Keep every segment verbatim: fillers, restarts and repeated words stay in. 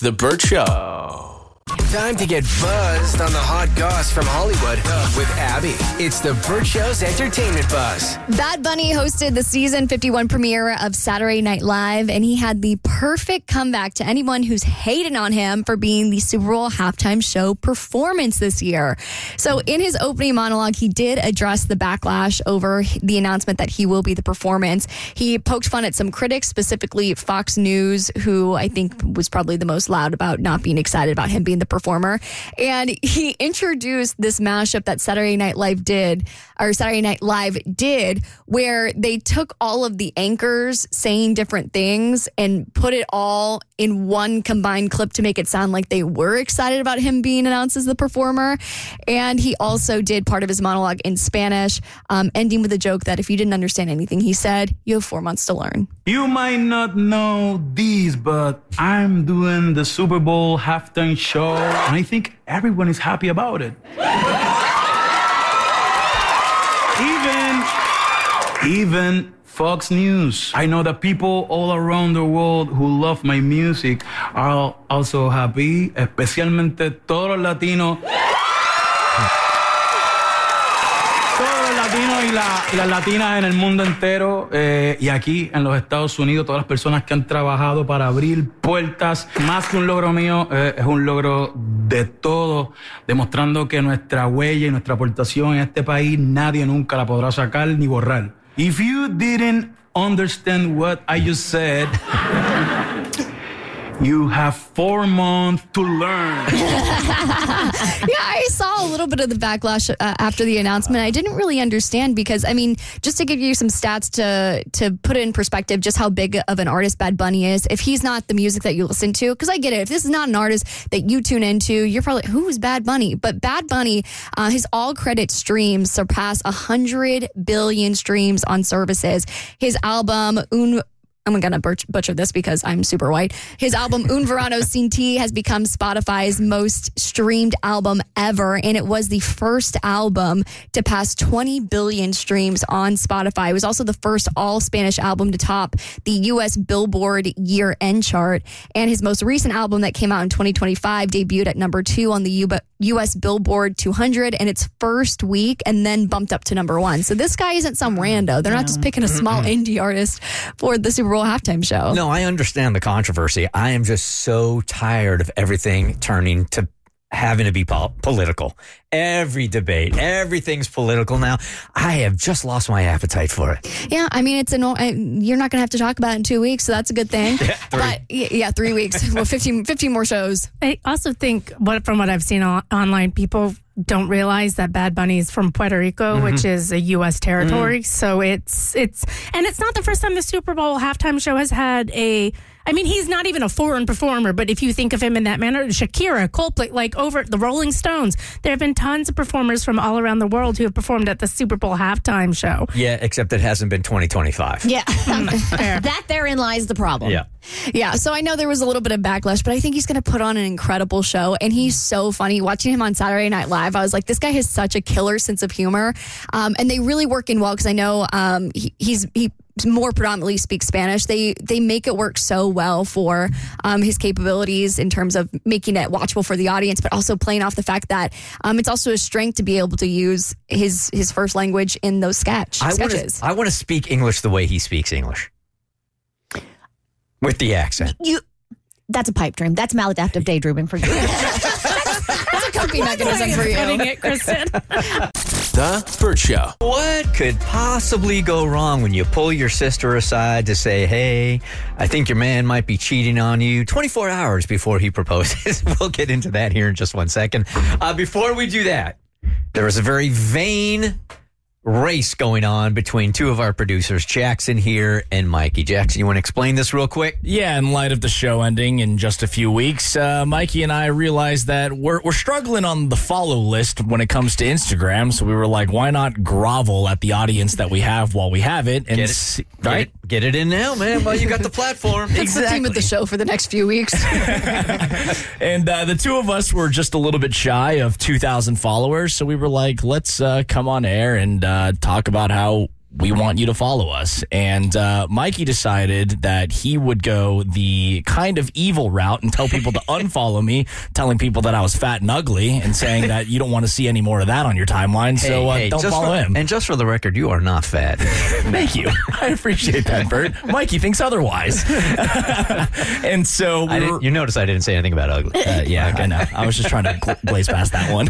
The Burt Show. Time to get buzzed on the hot goss from Hollywood with Abby. It's The Burt Show's Entertainment Buzz. Bad Bunny hosted the season fifty-one premiere of Saturday Night Live, and he had the perfect comeback to anyone who's hated on him for being the Super Bowl halftime show performance this year. So in his opening monologue, he did address the backlash over the announcement that he will be the performance. He poked fun at some critics, specifically Fox News, who I think was probably the most loud about not being excited about him being the performer. And he introduced this mashup that Saturday Night Live did, or Saturday Night Live did, where they took all of the anchors saying different things and put it all in one combined clip to make it sound like they were excited about him being announced as the performer. And he also did part of his monologue in Spanish, um, ending with a joke that if you didn't understand anything he said, you have four months to learn. You might not know these, but I'm doing the Super Bowl halftime show, and I think everyone is happy about it. even, even Fox News. I know that people all around the world who love my music are also happy, especialmente todos los latinos. Y, la, y las latinas en el mundo entero eh, y aquí en los Estados Unidos, todas las personas que han trabajado para abrir puertas. Más que un logro mío, eh, es un logro de todos, demostrando que nuestra huella y nuestra aportación en este país nadie nunca la podrá sacar ni borrar. If you didn't understand what I just said, you have four months to learn. Yeah, I saw a little bit of the backlash uh, after the announcement. I didn't really understand because, I mean, just to give you some stats to to put it in perspective, just how big of an artist Bad Bunny is. If he's not the music that you listen to, because I get it. If this is not an artist that you tune into, you're probably, who is Bad Bunny? But Bad Bunny, uh, his all credit streams surpass one hundred billion streams on services. His album, Un... I'm going to butcher this because I'm super white. His album, Un Verano Sin Ti, has become Spotify's most streamed album ever. And it was the first album to pass twenty billion streams on Spotify. It was also the first all-Spanish album to top the U S Billboard year-end chart. And his most recent album that came out in twenty twenty-five debuted at number two on the U S Billboard two hundred in its first week and then bumped up to number one. So this guy isn't some rando. They're not just picking a small indie artist for the Super Bowl halftime show. No, I understand the controversy. I am just so tired of everything turning to having to be po- political. Every debate, everything's political now. I have just lost my appetite for it. Yeah, I mean, it's a no, you're not going to have to talk about it in two weeks, so that's a good thing. Yeah, three. But yeah, three weeks. Well, fifteen, fifteen more shows. I also think, what from what I've seen on, online, people don't realize that Bad Bunny is from Puerto Rico, mm-hmm. which is a U S territory. Mm-hmm. So it's, it's, and it's not the first time the Super Bowl halftime show has had a, I mean, he's not even a foreign performer, but if you think of him in that manner, Shakira, Coldplay, like over the Rolling Stones, there have been tons of performers from all around the world who have performed at the Super Bowl halftime show. Yeah, except it hasn't been twenty twenty-five. Yeah. That therein lies the problem. Yeah. Yeah, so I know there was a little bit of backlash, but I think he's going to put on an incredible show, and he's so funny. Watching him on Saturday Night Live, I was like, this guy has such a killer sense of humor, um, and they really work in well, because I know um, he, he's he more predominantly speaks Spanish. They they make it work so well for um, his capabilities in terms of making it watchable for the audience, but also playing off the fact that um, it's also a strength to be able to use his his first language in those sketch I sketches. Wanna, I want to speak English the way he speaks English. With the accent. You, that's a pipe dream. That's maladaptive daydreaming for you. That's a coping mechanism for you. It, Kristen. The Burt Show. What could possibly go wrong when you pull your sister aside to say, hey, I think your man might be cheating on you twenty-four hours before he proposes? We'll get into that here in just one second. Uh, before we do that, there is a very vain race going on between two of our producers, Jackson here and Mikey. Jackson, you want to explain this real quick? Yeah, in light of the show ending in just a few weeks, uh, Mikey and I realized that we're we're struggling on the follow list when it comes to Instagram, so we were like, why not grovel at the audience that we have while we have it? And Get it, see, get right? it, get it in now, man, while you got the platform. That's Exactly. the theme of the show for the next few weeks. And uh, the two of us were just a little bit shy of two thousand followers, so we were like, let's uh, come on air and uh, talk about how we want you to follow us. And uh, Mikey decided that he would go the kind of evil route and tell people to unfollow me, telling people that I was fat and ugly and saying that you don't want to see any more of that on your timeline. Hey, so uh, hey, don't just follow for, him. And just for the record, you are not fat. Thank you. I appreciate that, Bert. Mikey thinks otherwise. And so I we were, didn't, you notice I didn't say anything about ugly. Uh, yeah, okay. I know. I was just trying to gl- blaze past that one.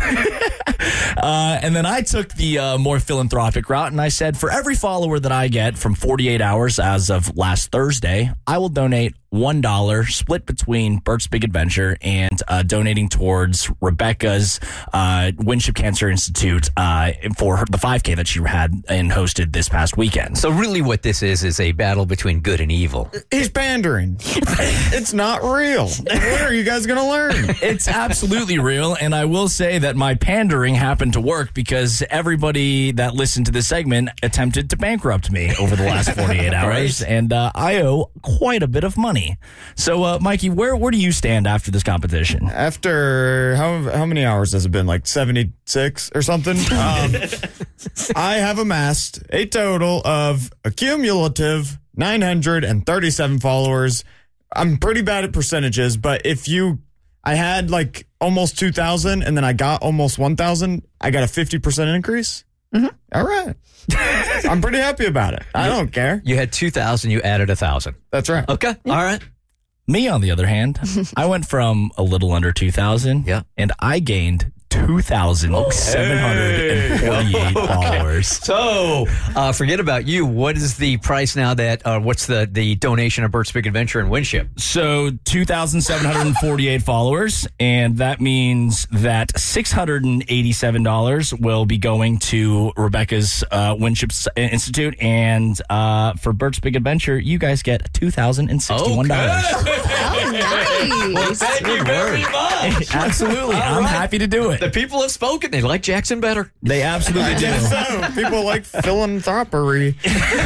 uh, and then I took the uh, more philanthropic route, and I said, for every follower that I get from forty-eight hours as of last Thursday, I will donate one dollar split between Bert's Big Adventure and uh, donating towards Rebecca's uh, Winship Cancer Institute uh, for her, the five K that she had and hosted this past weekend. So really what this is is a battle between good and evil. He's pandering. It's not real. When are you guys going to learn? It's absolutely real, and I will say that my pandering happened to work because everybody that listened to this segment attempted to bankrupt me over the last forty-eight hours, Right. and uh, I owe quite a bit of money. So, uh, Mikey, where where do you stand after this competition? After how how many hours has it been? Like seventy-six or something? Um, I have amassed a total of a cumulative nine hundred thirty-seven followers. I'm pretty bad at percentages, but if you, I had like almost two thousand and then I got almost one thousand, I got a fifty percent increase. Mm-hmm. All right. I'm pretty happy about it. I don't care. You had two thousand, you added one thousand. That's right. Okay. All right. Me, on the other hand, I went from a little under two thousand, Yeah. and I gained two thousand seven hundred forty-eight followers. So, uh, forget about you. What is the price now that, uh, what's the, the donation of Bert's Big Adventure and Winship? So two thousand seven hundred forty-eight followers, and that means that six hundred eighty-seven dollars will be going to Rebecca's uh, Winship Institute, and uh, for Bert's Big Adventure, you guys get two thousand sixty-one dollars. Oh, nice. Thank you very much. Absolutely. I'm right. happy to do it. The people have spoken. They like Jackson better. They absolutely do. So, people like philanthropy.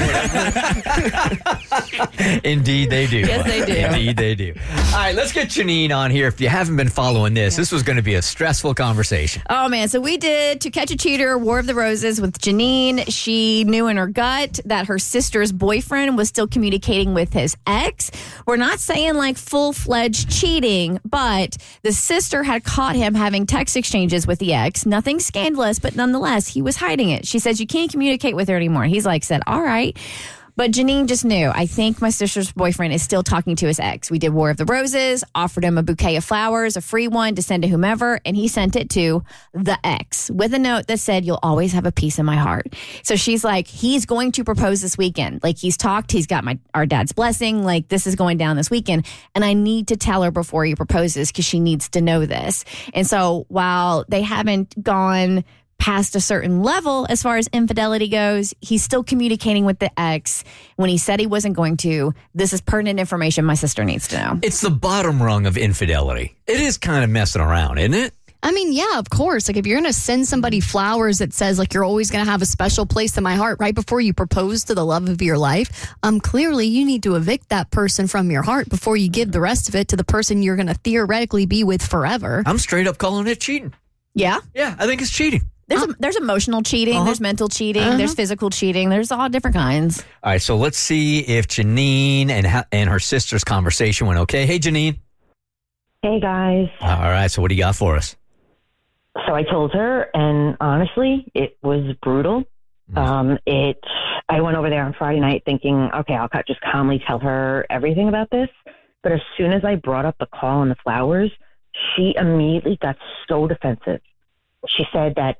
Indeed, they do. Yes, they do. Indeed, they do. All right, let's get Janine on here. If you haven't been following this, this was going to be a stressful conversation. Oh, man. So we did To Catch a Cheater, War of the Roses with Janine. She knew in her gut that her sister's boyfriend was still communicating with his ex. We're not saying like full-fledged cheating, but the sister had caught him having text exchanges with the ex. Nothing scandalous, but nonetheless, he was hiding it. She says, you can't communicate with her anymore. He's like, said, all right. But Janine just knew, I think my sister's boyfriend is still talking to his ex. We did War of the Roses, offered him a bouquet of flowers, a free one to send to whomever, and he sent it to the ex with a note that said, you'll always have a piece in my heart. So she's like, he's going to propose this weekend. Like, he's talked, he's got my our dad's blessing. Like, this is going down this weekend. And I need to tell her before he proposes because she needs to know this. And so while they haven't gone past a certain level as far as infidelity goes, he's still communicating with the ex when he said he wasn't going to. This is pertinent information my sister needs to know. It's the bottom rung of infidelity. It is kind of messing around, isn't it? I mean, yeah, of course. Like, if you're going to send somebody flowers that says, like, you're always going to have a special place in my heart right before you propose to the love of your life, um, clearly you need to evict that person from your heart before you give the rest of it to the person you're going to theoretically be with forever. I'm straight up calling it cheating. Yeah. Yeah, I think it's cheating. There's, a, there's emotional cheating, Uh-huh. there's mental cheating, there's physical cheating, there's all different kinds. All right, so let's see if Janine and ha- and her sister's conversation went okay. Hey, Janine. Hey, guys. All right, so what do you got for us? So I told her, and honestly, it was brutal. Um, it. I went over there on Friday night thinking, okay, I'll just calmly tell her everything about this. But as soon as I brought up the call and the flowers, she immediately got so defensive. She said that,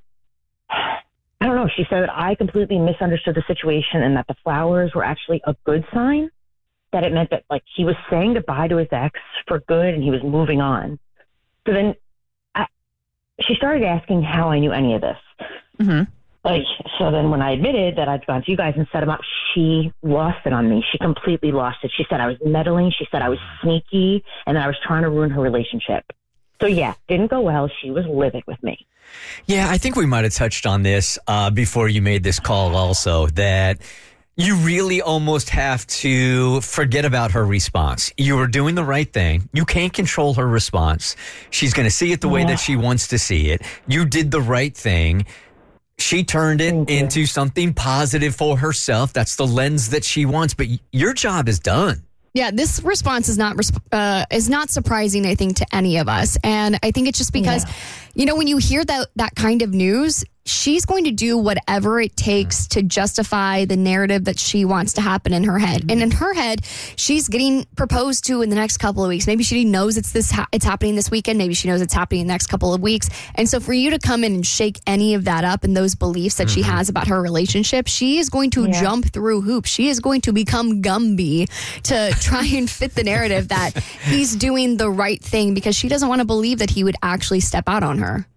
I don't know, she said that I completely misunderstood the situation and that the flowers were actually a good sign, that it meant that, like, he was saying goodbye to his ex for good and he was moving on. So then I, she started asking how I knew any of this. Mm-hmm. Like, so then when I admitted that I'd gone to you guys and set him up, she lost it on me. She completely lost it. She said I was meddling. She said I was sneaky and that I was trying to ruin her relationship. So, yeah, didn't go well. She was livid with me. Yeah, I think we might have touched on this uh, before you made this call also, that you really almost have to forget about her response. You were doing the right thing. You can't control her response. She's going to see it the way Yeah. that she wants to see it. You did the right thing. She turned it Thank you. into something positive for herself. That's the lens that she wants. But y- your job is done. Yeah, this response is not resp- uh, is not surprising, I think, to any of us, and I think it's just because, Yeah. you know, when you hear that that kind of news, she's going to do whatever it takes to justify the narrative that she wants to happen in her head. And in her head, she's getting proposed to in the next couple of weeks. Maybe she knows it's this ha- it's happening this weekend. Maybe she knows it's happening in the next couple of weeks. And so for you to come in and shake any of that up and those beliefs that she has about her relationship, she is going to Yeah. jump through hoops. She is going to become Gumby to try and fit the narrative that he's doing the right thing because she doesn't want to believe that he would actually step out on her.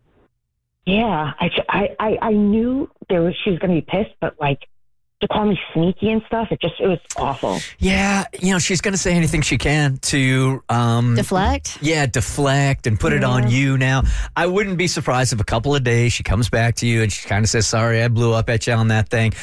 Yeah, I, I, I, I knew there was she was going to be pissed, but like to call me sneaky and stuff, it just it was awful. Yeah, you know, she's going to say anything she can to um, Deflect? Yeah, deflect and put it on you now. I wouldn't be surprised if a couple of days she comes back to you and she kind of says, sorry, I blew up at you on that thing.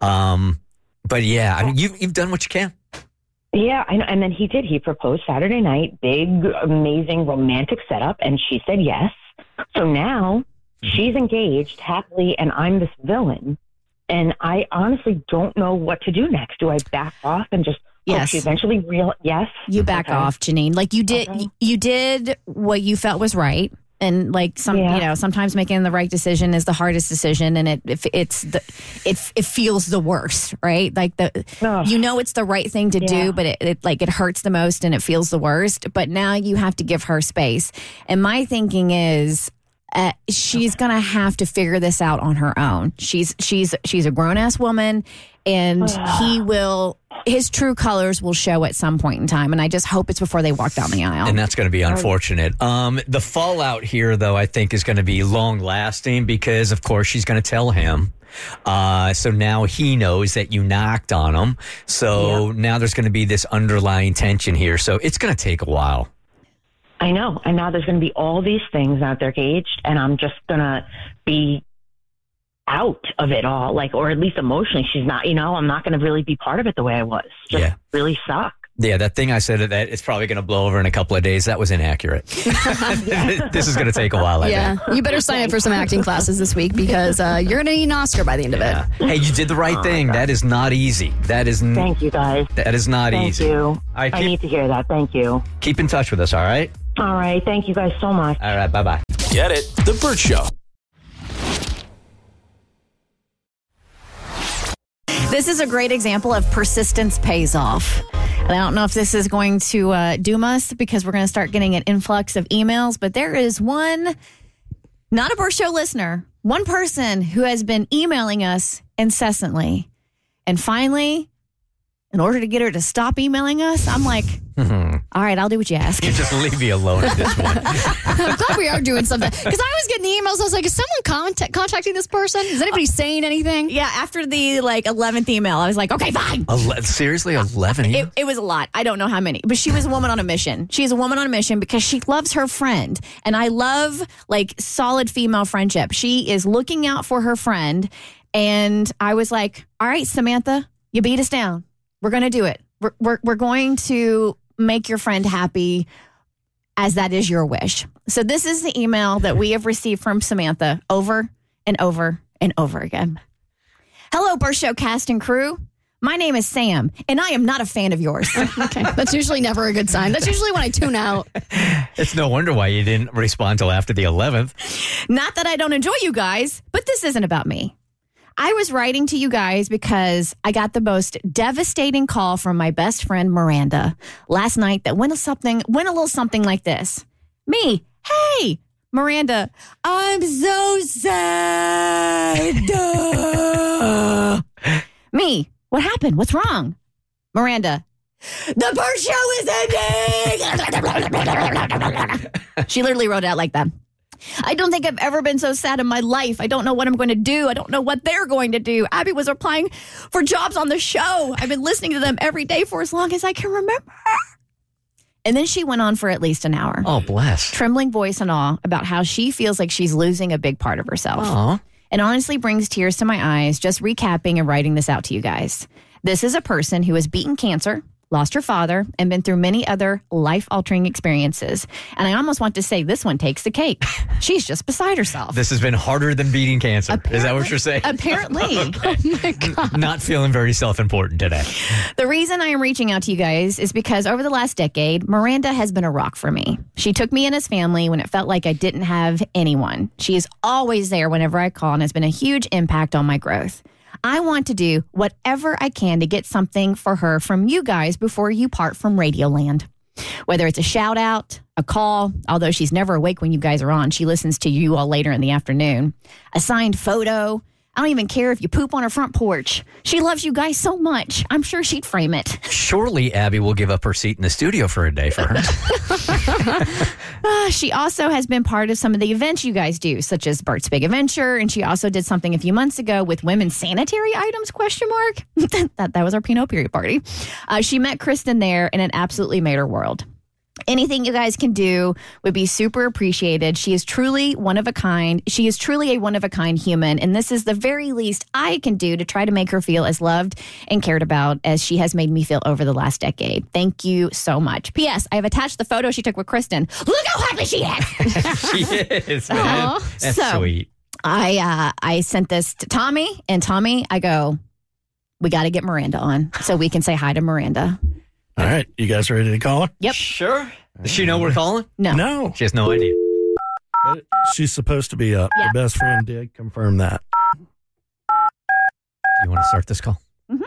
Um, but yeah, I mean, you've, you've done what you can. Yeah, I know. And then he did. He proposed Saturday night, big, amazing, romantic setup, and she said yes. So now she's engaged happily, and I'm this villain. And I honestly don't know what to do next. Do I back off and just hope Yes. she eventually real? Yes, You backed Okay. off, Janine. Like you did, Okay. you did what you felt was right, and like some, Yeah. you know, sometimes making the right decision is the hardest decision, and it if it's the it it feels the worst, right? Like the Ugh. you know it's the right thing to Yeah. do, but it, it like it hurts the most and it feels the worst. But now you have to give her space. And my thinking is. Uh, she's gonna have to figure this out on her own. She's she's she's a grown ass woman, and he will his true colors will show at some point in time. And I just hope it's before they walk down the aisle. And that's going to be unfortunate. Um, the fallout here, though, I think is going to be long lasting because, of course, she's going to tell him. Uh, so now he knows that you knocked on him. So now there's going to be this underlying tension here. So it's going to take a while. I know. And now there's going to be all these things out there engaged, and I'm just going to be out of it all, like, or at least emotionally, she's not, you know, I'm not going to really be part of it the way I was. Just Yeah. really suck. Yeah, that thing I said that it's probably going to blow over in a couple of days. That was inaccurate. This is going to take a while, I Yeah, think. you better sign up for some acting classes this week because uh, you're going to need an Oscar by the end of Yeah. it. Hey, you did the right thing. That is not easy. That is n- Thank you, guys. that is not Thank easy. you. All right, I keep, need to hear that. Thank you. keep in touch with us, all right? All right. Thank you guys so much. All right, bye-bye. Get it? The Burt Show. This is a great example of persistence pays off. And I don't know if this is going to uh, doom us because we're going to start getting an influx of emails, but there is one, not a Burt Show listener, one person who has been emailing us incessantly. And finally, in order to get her to stop emailing us, I'm like, all right, I'll do what you ask. You just leave me alone at this point. I'm glad we are doing something because I was getting the emails. I was like, is someone contact- contacting this person? Is anybody saying anything? Yeah, after the like eleventh email, I was like, okay, fine. Ele- seriously, eleven It, emails? it was a lot. I don't know how many, but she was a woman on a mission. She's a woman on a mission because she loves her friend. And I love like solid female friendship. She is looking out for her friend. And I was like, all right, Samantha, you beat us down. We're going to do it. We're, we're, we're going to make your friend happy as that is your wish. So this is the email that we have received from Samantha over and over and over again. Hello, Burt Show cast and crew. My name is Sam, and I am not a fan of yours. Okay, that's usually never a good sign. That's usually when I tune out. It's no wonder why you didn't respond till after the eleventh. Not that I don't enjoy you guys, but this isn't about me. I was writing to you guys because I got the most devastating call from my best friend Miranda last night that went a something went a little something like this. Me, hey, Miranda, I'm so sad. Me, what happened? What's wrong? Miranda, the Burt Show is ending. She literally wrote it out like that. I don't think I've ever been so sad in my life. I don't know what I'm going to do. I don't know what they're going to do. Abby was applying for jobs on the show. I've been listening to them every day for as long as I can remember. And then she went on for at least an hour. Oh, bless. Trembling voice and all about how she feels like she's losing a big part of herself. Aw. It honestly brings tears to my eyes just recapping and writing this out to you guys. This is a person who has beaten cancer, lost her father, and been through many other life-altering experiences. And I almost want to say this one takes the cake. She's just beside herself. This has been harder than beating cancer. Apparently, Is that what you're saying? Apparently. Okay. Oh my God. Not feeling very self-important today. The reason I am reaching out to you guys is because over the last decade, Miranda has been a rock for me. She took me in as family when it felt like I didn't have anyone. She is always there whenever I call and has been a huge impact on my growth. I want to do whatever I can to get something for her from you guys before you part from Radioland. Whether it's a shout out, a call, although she's never awake when you guys are on, she listens to you all later in the afternoon, a signed photo. I don't even care if you poop on her front porch. She loves you guys so much. I'm sure she'd frame it. Surely Abby will give up her seat in the studio for a day for her. uh, she also has been part of some of the events you guys do, such as Bert's Big Adventure, and she also did something a few months ago with women's sanitary items, question mark. that, that was our Pinot period party. Uh, she met Kristen there, and it absolutely made her world. Anything you guys can do would be super appreciated. She is truly one of a kind. She is truly a one of a kind human. And this is the very least I can do to try to make her feel as loved and cared about as she has made me feel over the last decade. Thank you so much. P S. I have attached the photo she took with Kristen. Look how happy she is. She is, man. Aww. That's so, sweet. I, uh, I sent this to Tommy, and Tommy, I go, we got to get Miranda on so we can say hi to Miranda. All right. You guys ready to call her? Yep. Sure. Does she know we're calling? No. No. She has no idea. She's supposed to be up. Yeah. Her best friend did confirm that. You want to start this call? Mm-hmm.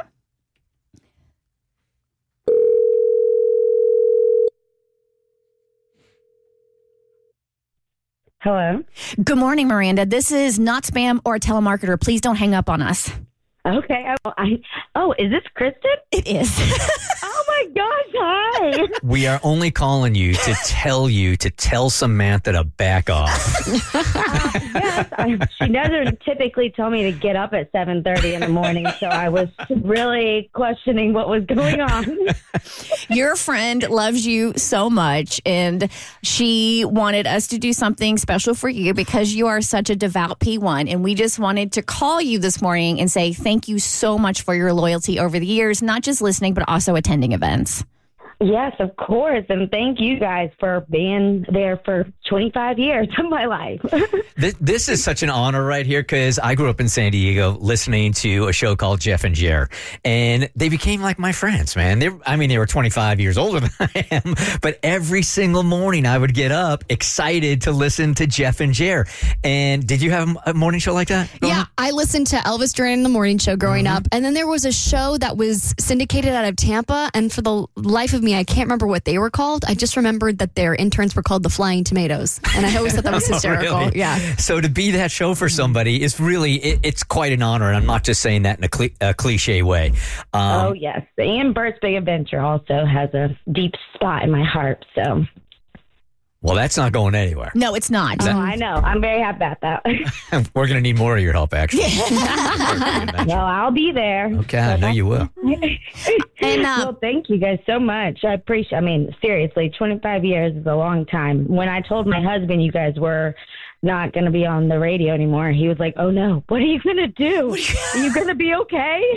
Hello. Good morning, Miranda. This is not spam or a telemarketer. Please don't hang up on us. Okay. I, I, oh, is this Kristen? It is. Oh my gosh! Hi. We are only calling you to tell you to tell Samantha to back off. uh, yes, I, she doesn't typically tell me to get up at seven thirty in the morning, so I was really questioning what was going on. Your friend loves you so much, and she wanted us to do something special for you because you are such a devout P one, and we just wanted to call you this morning and say thank you so much for your loyalty over the years, not just listening, but also attending events. Yes, of course. And thank you guys for being there for twenty-five years of my life. this, this is such an honor right here because I grew up in San Diego listening to a show called Jeff and Jer. And they became like my friends, man. They, I mean, they were twenty-five years older than I am. But every single morning I would get up excited to listen to Jeff and Jer. And did you have a morning show like that? Yeah, on? I listened to Elvis Duran in the morning show growing mm-hmm. up. And then there was a show that was syndicated out of Tampa. And for the life of me, I can't remember what they were called. I just remembered that their interns were called the Flying Tomatoes. And I always thought that was hysterical. Oh, really? Yeah. So to be that show for somebody is really, it, it's quite an honor. And I'm not just saying that in a, cli- a cliche way. Um, oh, yes. And Bert's Big Adventure also has a deep spot in my heart. So. Well, that's not going anywhere. No, it's not. Oh, I know. I'm very happy about that. We're going to need more of your help, actually. Well, I'll be there. Okay, I know you will. And uh, well, thank you guys so much. I appreciate. I mean, seriously, twenty-five years is a long time. When I told my husband you guys were not going to be on the radio anymore, he was like, "Oh no, what are you going to do? Are you going to be okay?"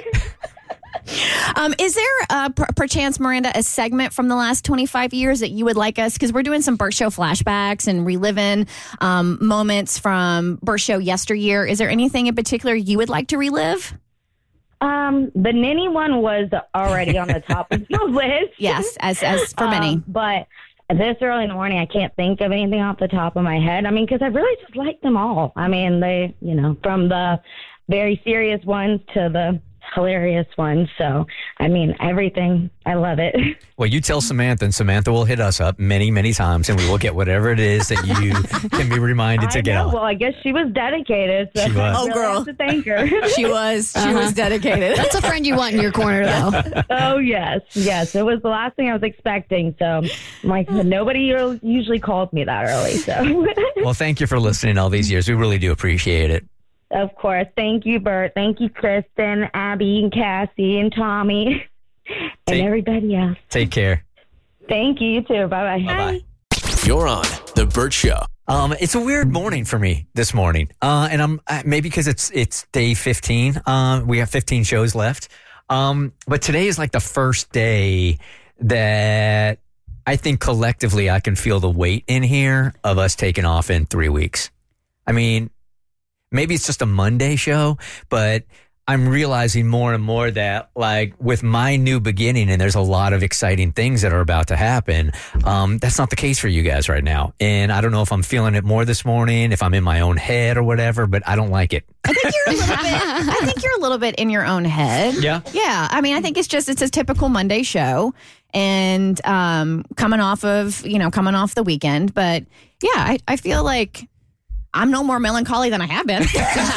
Um, is there, uh, per- perchance, Miranda, a segment from the last twenty-five years that you would like us, because we're doing some Burt Show flashbacks and reliving um, moments from Burt Show yesteryear. Is there anything in particular you would like to relive? Um, the Ninny one was already on the top of the list. Yes, as as for many. Um, but this early in the morning, I can't think of anything off the top of my head. I mean, because I really just like them all. I mean, they, you know, from the very serious ones to the hilarious ones. So, I mean, everything. I love it. Well, you tell Samantha, and Samantha will hit us up many, many times, and we will get whatever it is that you can be reminded to I get know. on. Well, I guess she was dedicated. So She was. I Oh, really girl. have to thank her. She was. She Uh-huh. was dedicated. That's a friend you want in your corner, though. Oh, yes. Yes. It was the last thing I was expecting. So, like, nobody usually calls me that early. So, Well, thank you for listening all these years. We really do appreciate it. of course. Thank you, Bert. Thank you, Kristen, Abby, and Cassie, and Tommy, and Take- everybody else. Take care. Thank you, you too. Bye-bye. Bye-bye. You're on The Burt Show. Um, it's a weird morning for me this morning, uh, and I'm uh, maybe because it's it's day fifteen. Um, we have fifteen shows left. Um, but today is like the first day that I think collectively I can feel the weight in here of us taking off in three weeks. I mean, maybe it's just a Monday show, but I'm realizing more and more that, like, with my new beginning, and there's a lot of exciting things that are about to happen, um, that's not the case for you guys right now. And I don't know if I'm feeling it more this morning, if I'm in my own head or whatever, but I don't like it. I think you're a little bit. I think you're a little bit in your own head. Yeah. Yeah. I mean, I think it's just it's a typical Monday show, and um, coming off of you know coming off the weekend. But yeah, I, I feel like I'm no more melancholy than I have been.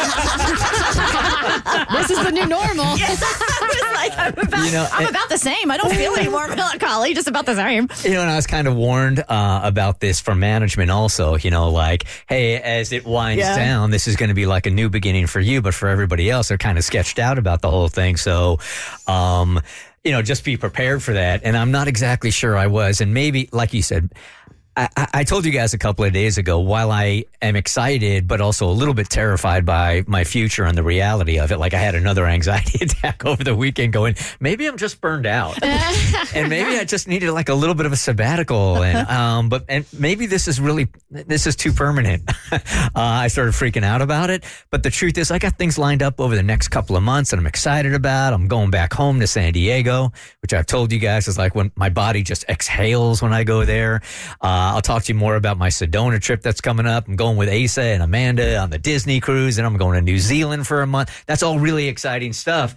This is the new normal. Yes. I was like, I'm about, You know, I'm it- about the same. I don't feel any more melancholy, just about the same. You know, and I was kind of warned uh, about this from management also, you know, like, hey, as it winds Yeah. down, this is going to be like a new beginning for you, but for everybody else, they're kind of sketched out about the whole thing. So, um, you know, just be prepared for that. And I'm not exactly sure I was. And maybe, like you said, I, I told you guys a couple of days ago, while I am excited, but also a little bit terrified by my future and the reality of it, like I had another anxiety attack over the weekend going, maybe I'm just burned out. And maybe I just needed like a little bit of a sabbatical. And, um, but, and maybe this is really, this is too permanent. uh, I started freaking out about it. But the truth is I got things lined up over the next couple of months that I'm excited about. I'm going back home to San Diego, which I've told you guys is like when my body just exhales when I go there. Uh, I'll talk to you more about my Sedona trip that's coming up. I'm going with Asa and Amanda on the Disney cruise, and I'm going to New Zealand for a month. That's all really exciting stuff.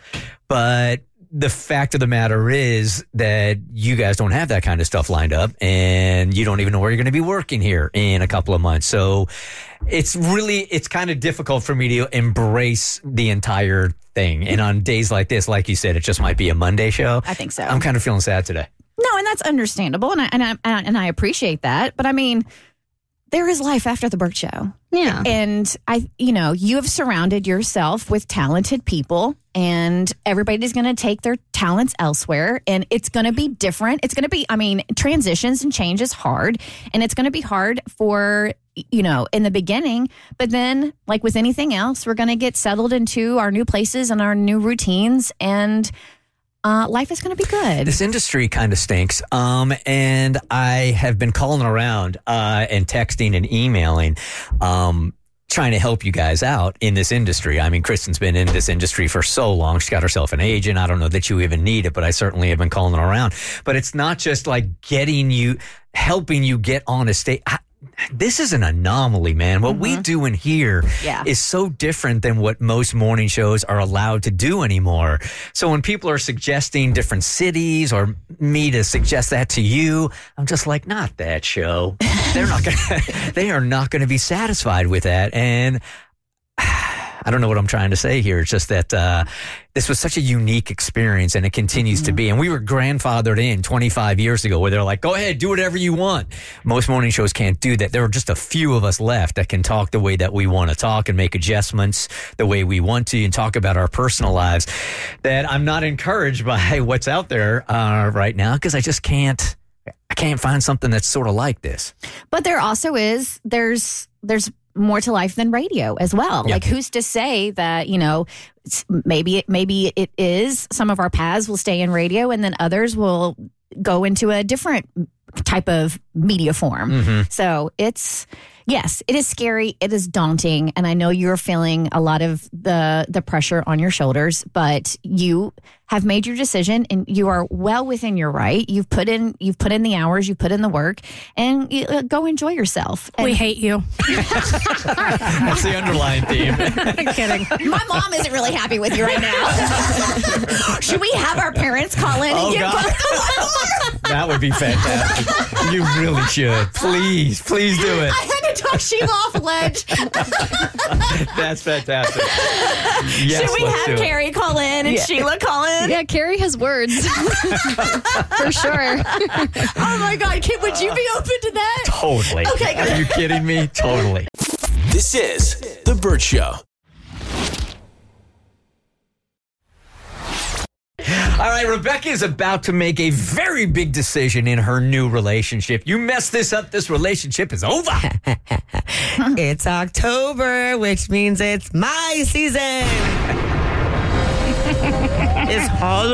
But the fact of the matter is that you guys don't have that kind of stuff lined up, and you don't even know where you're going to be working here in a couple of months. So it's really, it's kind of difficult for me to embrace the entire thing. And on days like this, like you said, it just might be a Monday show. I think so. I'm kind of feeling sad today. No, and that's understandable, and I and I and I appreciate that. But I mean, there is life after the Burt Show. Yeah. And I, you know, you have surrounded yourself with talented people, and everybody's going to take their talents elsewhere, and it's going to be different. It's going to be, I mean, transitions and change is hard, and it's going to be hard for, you know, in the beginning. But then, like with anything else, we're going to get settled into our new places and our new routines, and Uh, life is going to be good. This industry kind of stinks. Um, and I have been calling around uh, and texting and emailing, um, trying to help you guys out in this industry. I mean, Kristen's been in this industry for so long. She's got herself an agent. I don't know that you even need it, but I certainly have been calling around. But it's not just like getting you, helping you get on a stage. I, This is an anomaly, man. What we do in here Yeah. is so different than what most morning shows are allowed to do anymore. So when people are suggesting different cities or me to suggest that to you, I'm just like, not that show. They're not gonna, they are not going to be satisfied with that. And I don't know what I'm trying to say here. It's just that uh, this was such a unique experience, and it continues mm-hmm. to be. And we were grandfathered in twenty-five years ago where they're like, go ahead, do whatever you want. Most morning shows can't do that. There are just a few of us left that can talk the way that we want to talk and make adjustments the way we want to and talk about our personal lives. That I'm not encouraged by what's out there uh, right now because I just can't. I can't find something that's sort of like this. But there also is, there's, there's more to life than radio as well. Yeah. Like, who's to say that, you know, it's- maybe it, maybe it is some of our paths will stay in radio and then others will go into a different type of media form. Mm-hmm. So it's, yes, it is scary. It is daunting. And I know you're feeling a lot of the, the pressure on your shoulders, but you have made your decision and you are well within your right. You've put in, you've put in the hours, you've put in the work, and uh, go enjoy yourself. And We hate you. That's the underlying theme. I'm kidding. my mom isn't really happy with you right now. Should we have our parents call in and Oh, give God. both the That would be fantastic. You really should. Please, please do it. I had to talk Sheila off a ledge. That's fantastic. Yes, Should we let's have do it. Carrie call in and Sheila call in? Yeah, Carrie has words. For sure. Oh my God, Kid, would you be open to that? Totally. Okay, good. Are you kidding me? Totally. This is The Burt Show. All right, Rebecca is about to make a very big decision in her new relationship. You mess this up, this relationship is over. It's October, which means it's my season. It's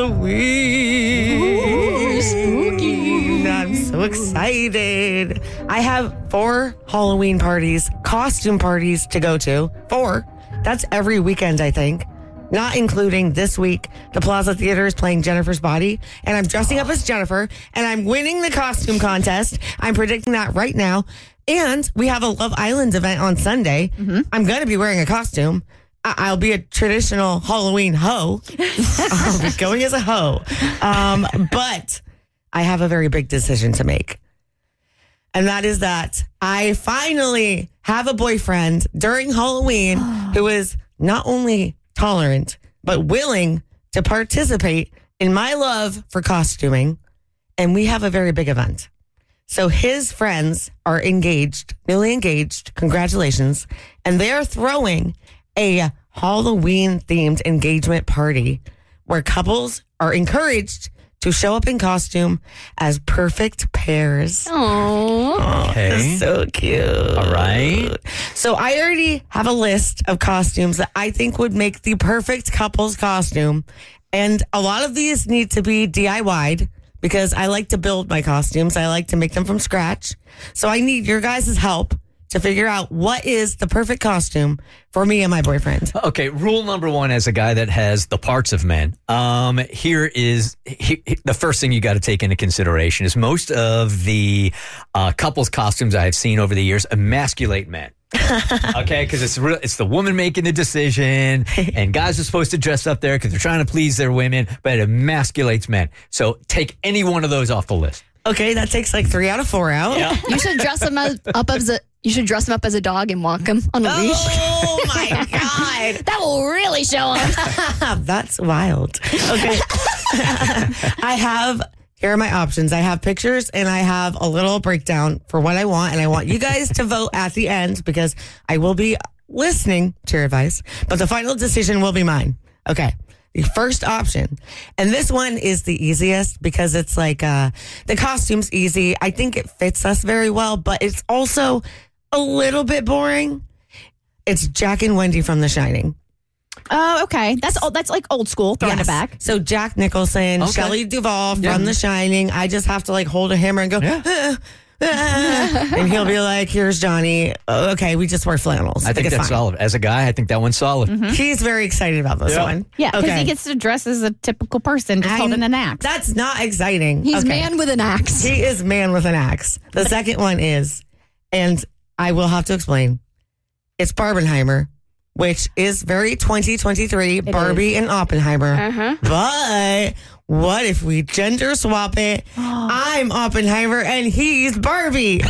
Halloween. Ooh, spooky. I'm so excited. I have four Halloween parties, costume parties to go to. Four. That's every weekend, I think. Not including this week, the Plaza Theater is playing Jennifer's Body, and I'm dressing up as Jennifer, and I'm winning the costume contest. I'm predicting that right now. And we have a Love Island event on Sunday. Mm-hmm. I'm going to be wearing a costume. I- I'll be a traditional Halloween hoe. I'll be going as a hoe. Um, but I have a very big decision to make. And that is that I finally have a boyfriend during Halloween who is not only tolerant, but willing to participate in my love for costuming. And we have a very big event. So his friends are engaged, newly engaged. Congratulations. And they are throwing a Halloween themed engagement party where couples are encouraged to show up in costume as perfect pairs. Aww. Okay. So cute. All right. So I already have a list of costumes that I think would make the perfect couple's costume. And a lot of these need to be D I Y'd because I like to build my costumes. I like to make them from scratch. So I need your guys' help to figure out what is the perfect costume for me and my boyfriend. Okay, rule number one as a guy that has the parts of men, um, here is he, he- the first thing you got to take into consideration is most of the uh, couples costumes I have seen over the years emasculate men. Okay, because it's real, it's the woman making the decision, and guys are supposed to dress up there because they're trying to please their women, but it emasculates men. So take any one of those off the list. Okay, that takes like three out of four out. Yeah. You should dress him as, up as a. You should dress him up as a dog and walk him on a leash. Oh my God. That will really show him. That's wild. Okay. I have, here are my options. I have pictures and I have a little breakdown for what I want. And I want you guys to vote at the end because I will be listening to your advice, but the final decision will be mine. Okay. The first option, and this one is the easiest because it's like uh, the costume's easy. I think it fits us very well, but it's also a little bit boring. It's Jack and Wendy from The Shining. Oh, okay. That's old, that's like old school. Throwing Yes. it back. So Jack Nicholson, Okay. Shelley Duvall from Yeah. The Shining. I just have to like hold a hammer and go, Yeah. "Ah, ah," and he'll be like, "Here's Johnny." Oh, okay, we just wear flannels. I think it's that's fine. solid. As a guy, I think that one's solid. He's very excited about this Yeah. one. Yeah, because Okay. he gets to dress as a typical person, just I'm- holding an axe. That's not exciting. He's Okay. man with an axe. He is man with an axe. The second one is, and I will have to explain, it's Barbenheimer, which is very twenty twenty-three, Barbie and Oppenheimer. Uh-huh. But what if we gender swap it? I'm Oppenheimer and he's Barbie.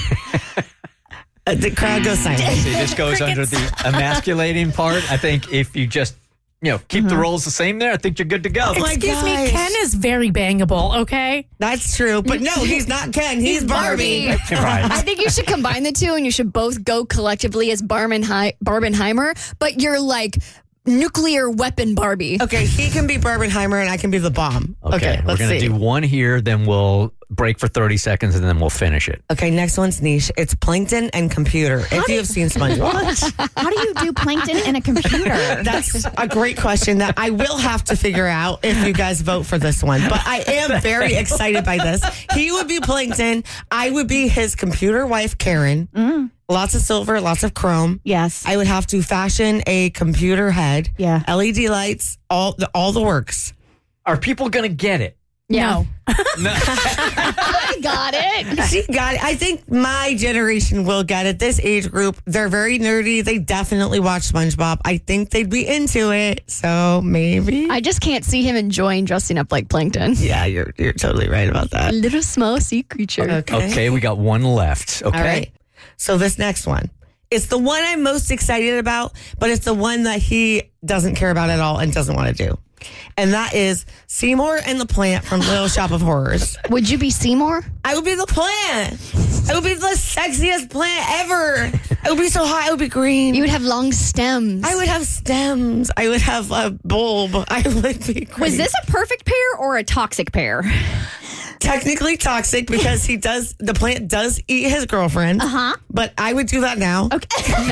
Uh, the crowd goes silent. See, this goes under the emasculating part. I think if you just, you know, keep the roles the same there, I think you're good to go. Oh my Excuse me, gosh. Ken is very bangable, okay? That's true. But no, he's not Ken. He's, Barbie. Right. I think you should combine the two and you should both go collectively as Barbenhei- Barbenheimer, but you're like nuclear weapon Barbie. Okay, he can be Barbenheimer and I can be the bomb. Okay, Okay, we're let's going to see. do one here, then we'll break for thirty seconds, and then we'll finish it. Okay, next one's niche. It's plankton and computer. If you have seen SpongeBob. How do you do plankton in a computer? That's a great question that I will have to figure out if you guys vote for this one. But I am very excited by this. He would be Plankton. I would be his computer wife, Karen. Mm. Lots of silver, lots of chrome. Yes. I would have to fashion a computer head. Yeah. L E D lights, all the all the works. Are people going to get it? Yeah. No. I got it. She got it. I think my generation will get it. This age group, they're very nerdy. They definitely watch SpongeBob. I think they'd be into it. So maybe. I just can't see him enjoying dressing up like Plankton. Yeah, you're you're totally right about that. Little small sea creature. Okay, we got one left. Okay. All right. So this next one. It's the one I'm most excited about, but it's the one that he doesn't care about at all and doesn't want to do. And that is Seymour and the Plant from Little Shop of Horrors. Would you be Seymour? I would be the plant. I would be the sexiest plant ever. I would be so hot. I would be green. You would have long stems. I would have stems. I would have a bulb. I would be green. Was this a perfect pair or a toxic pair? technically toxic because he does, the plant does eat his girlfriend. Uh-huh. But I would do that now. Okay.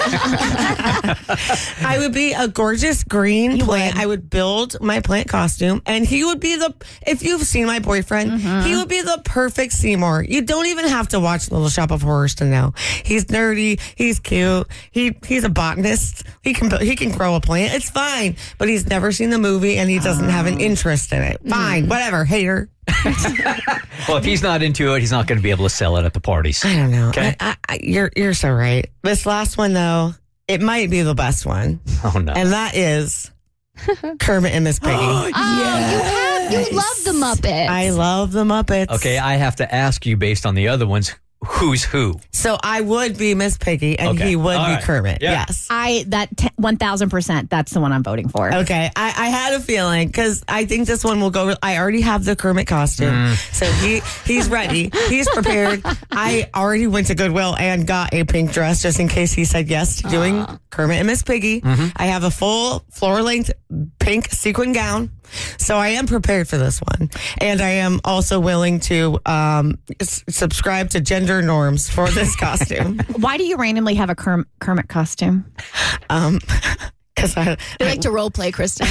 I would be a gorgeous green You plant. would. I would build my plant costume, and he would be the, if you've seen my boyfriend, Mm-hmm. he would be the perfect Seymour. You don't even have to watch Little Shop of Horrors to know. He's nerdy. He's cute. He He's a botanist. He can bu- he can grow a plant. It's fine. But he's never seen the movie, and he doesn't have an interest in it. Fine. Whatever. Hater. Well, if he's not into it, he's not going to be able to sell it at the parties. I don't know. Okay. I, I, you're you're so right. This last one though, it might be the best one, Oh, no. and that is Kermit and Miss Piggy. Oh, you have you love the Muppets. I love the Muppets. Okay, I have to ask you based on the other ones, who's who? So I would be Miss Piggy, and Okay. he would All be right. Kermit. Yeah. Yes. I that t- one thousand percent. That's the one I'm voting for. Okay, I, I had a feeling because I think this one will go. Re- I already have the Kermit costume, so he he's ready. He's prepared. I already went to Goodwill and got a pink dress just in case he said yes to doing Kermit and Miss Piggy. I have a full floor length pink sequin gown, so I am prepared for this one, and I am also willing to um, s- subscribe to gender norms for this costume. Why do you randomly have a Kerm- Kermit costume? Um, because I, They like to role play, Kristen.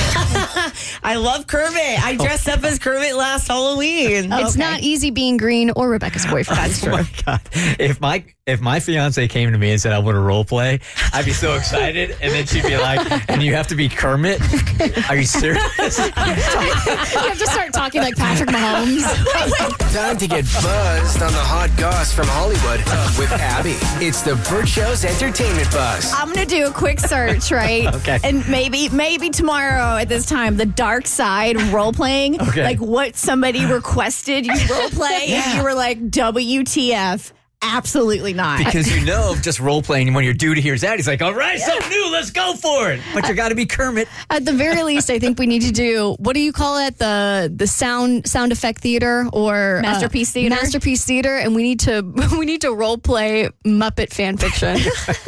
I love Kermit. I dressed up as Kermit last Halloween. It's not easy being green or Rebecca's boyfriend. That's Oh my God. If my if my fiance came to me and said I want to role play, I'd be so excited, and then she'd be like, "And you have to be Kermit? Are you serious?" You have to start talking like Patrick Mahomes. Time to get buzzed on the hot goss from Hollywood with Abby. It's the Burt Show's entertainment buzz. I'm gonna do a quick search, right? Okay. And maybe maybe tomorrow at this time, the dark side role playing, Okay. like what somebody requested you role play, and you were like, W T F. Absolutely not. Because you know, just role playing when your dude hears that, he's like, "All right, something new, let's go for it." But you got to be Kermit. At the very least, I think we need to do, what do you call it? The the sound sound effect theater or uh, Masterpiece theater? Masterpiece theater, and we need to we need to role play Muppet fan fiction.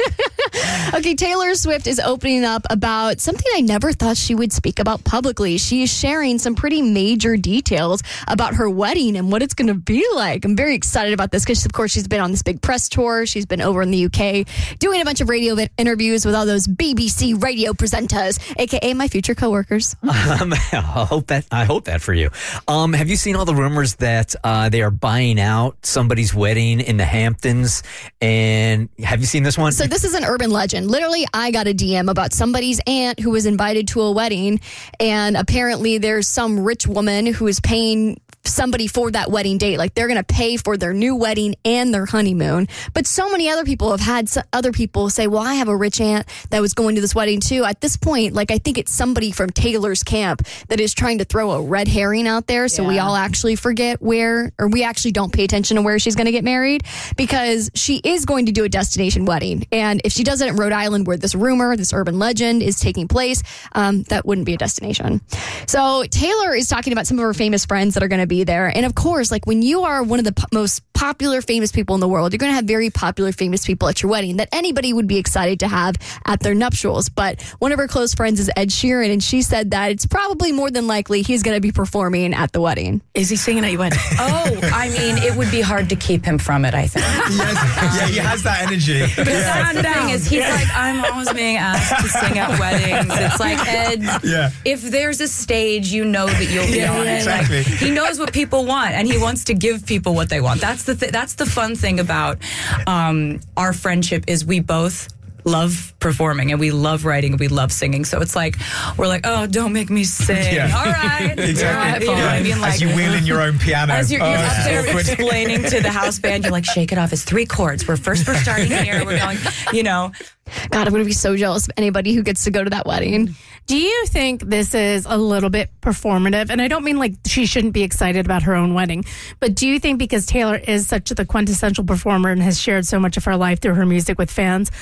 Okay, Taylor Swift is opening up about something I never thought she would speak about publicly. She is sharing some pretty major details about her wedding and what it's going to be like. I'm very excited about this because, of course, she's been on this big press tour. She's been over in the U K doing a bunch of radio vi- interviews with all those B B C radio presenters, a k a my future coworkers. Um, I hope that I hope that for you. Um, have you seen all the rumors that uh, they are buying out somebody's wedding in the Hamptons? And have you seen this one? So this is an urban legend. Literally, I got a D M about somebody's aunt who was invited to a wedding, and apparently there's some rich woman who is paying somebody for that wedding date. Like, they're going to pay for their new wedding and their honeymoon. But so many other people have had so- other people say, well, I have a rich aunt that was going to this wedding too. At this point, like, I think it's somebody from Taylor's camp that is trying to throw a red herring out there. So we all actually forget where, or we actually don't pay attention to where she's going to get married, because she is going to do a destination wedding. And if she does it in Rhode Island, where this rumor, this urban legend is taking place, um, that wouldn't be a destination. So Taylor is talking about some of her famous friends that are going to be there. And of course, like, when you are one of the po- most popular famous people in the world, you're going to have very popular famous people at your wedding that anybody would be excited to have at their nuptials. But one of her close friends is Ed Sheeran, and she said that it's probably more than likely he's going to be performing at the wedding. Is he singing at your wedding? Oh, I mean, it would be hard to keep him from it, I think. Yeah, he has that energy. But Yeah. the thing is, he's like, I'm always being asked to sing at weddings. It's like, Ed, Yeah. if there's a stage, you know that you'll be Yeah, on it. exactly. Like, he knows what people want, and he wants to give people what they want. That's the th- that's the fun thing about um, our friendship is we both love performing and we love writing and we love singing. So it's like, we're like, oh, don't make me sing. Yeah. All right. Exactly. You know what I mean? Like, As you wheel in your own piano. As you're, you're Oh, up it's there awkward. explaining to the house band, you're like, shake it off. It's three chords. We're first, we're starting here. We're going, you know. God, I'm going to be so jealous of anybody who gets to go to that wedding. Do you think this is a little bit performative? And I don't mean like she shouldn't be excited about her own wedding, but do you think because Taylor is such the quintessential performer and has shared so much of her life through her music with fans,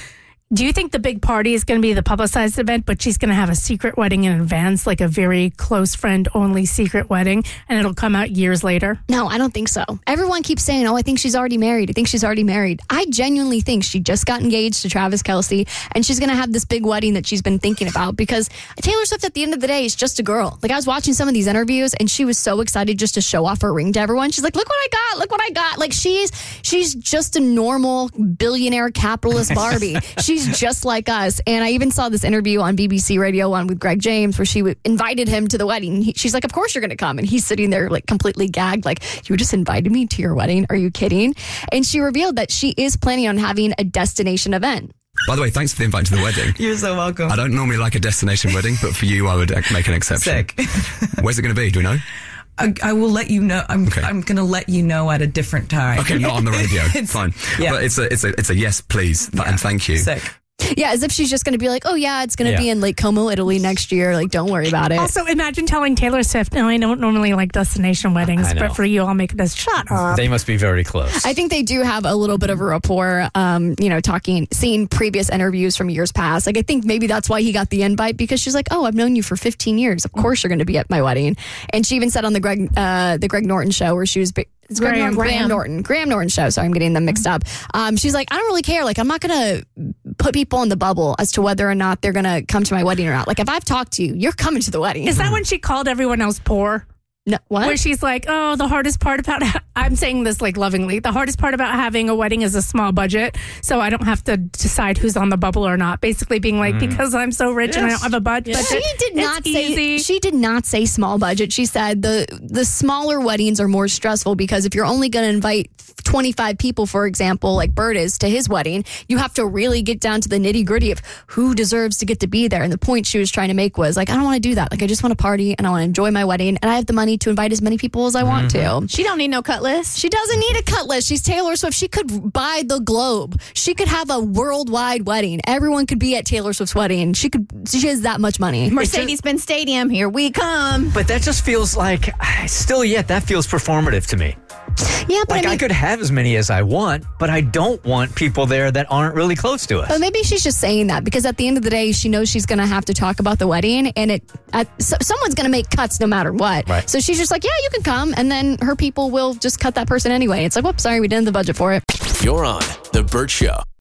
Do you think the big party is going to be the publicized event, but she's going to have a secret wedding in advance, like a very close friend only secret wedding, and it'll come out years later? No, I don't think so. Everyone keeps saying, oh, I think she's already married. I think she's already married. I genuinely think she just got engaged to Travis Kelce, and she's going to have this big wedding that she's been thinking about, because Taylor Swift at the end of the day is just a girl. Like, I was watching some of these interviews, and she was so excited just to show off her ring to everyone. She's like, look what I got. Look what I got. Like, she's she's just a normal billionaire capitalist Barbie. She's just like us. And I even saw this interview on B B C Radio one with Greg James where she w- invited him to the wedding. He, she's like, of course you're going to come. And he's sitting there like completely gagged, like, you just invited me to your wedding. Are you kidding? And she revealed that she is planning on having a destination event. By the way, thanks for the invite to the wedding. You're so welcome. I don't normally like a destination wedding, but for you, I would uh, make an exception. Sick. Where's it going to be? Do we know? I, I will let you know. I'm Okay. I'm going to let you know at a different time. Okay, not on the radio. Fine. Yeah. But it's a, it's a, it's a yes, please, th- and thank you. Sick. Yeah, as if she's just going to be like, oh, yeah, it's going to Yeah. be in Lake Como, Italy next year. Like, don't worry about it. Also, imagine telling Taylor Swift, no, I don't normally like destination weddings, I know. but for you, I'll make it as shut up. They must be very close. I think they do have a little bit of a rapport, um, you know, talking, seeing previous interviews from years past. Like, I think maybe that's why he got the invite, because she's like, oh, I've known you for fifteen years. Of course you're going to be at my wedding. And she even said on the Greg, uh, the Greg Norton show where she was... Be- It's Graham, Graham. Norton, Graham Norton. Graham Norton show. Sorry, I'm getting them mixed up. Um, she's like, I don't really care. Like, I'm not going to put people in the bubble as to whether or not they're going to come to my wedding or not. Like, if I've talked to you, you're coming to the wedding. Is that when she called everyone else poor? No, what? Where she's like, oh, the hardest part about, I'm saying this like lovingly, the hardest part about having a wedding is a small budget. So I don't have to decide who's on the bubble or not. Basically being like, Mm. because I'm so rich and I don't have a budget. She did not it's say easy. she did not say small budget. She said the the smaller weddings are more stressful because if you're only going to invite twenty-five people, for example, like Bert is to his wedding, you have to really get down to the nitty gritty of who deserves to get to be there. And the point she was trying to make was like, I don't want to do that. Like, I just want to party and I want to enjoy my wedding, and I have the money to invite as many people as I want to. She don't need no cut list. She doesn't need a cut list. She's Taylor Swift. She could buy the globe. She could have a worldwide wedding. Everyone could be at Taylor Swift's wedding. She could. She has that much money. Mercedes-Benz Stadium, here we come. But that just feels like, still yet, that feels performative to me. Yeah, but Like, I I, mean, could have as many as I want, but I don't want people there that aren't really close to us. But maybe she's just saying that because at the end of the day, she knows she's going to have to talk about the wedding, and it at, so, someone's going to make cuts no matter what. Right. So she's just like, yeah, you can come, and then her people will just cut that person anyway. It's like, whoops, sorry, we didn't have the budget for it. You're on The Burt Show.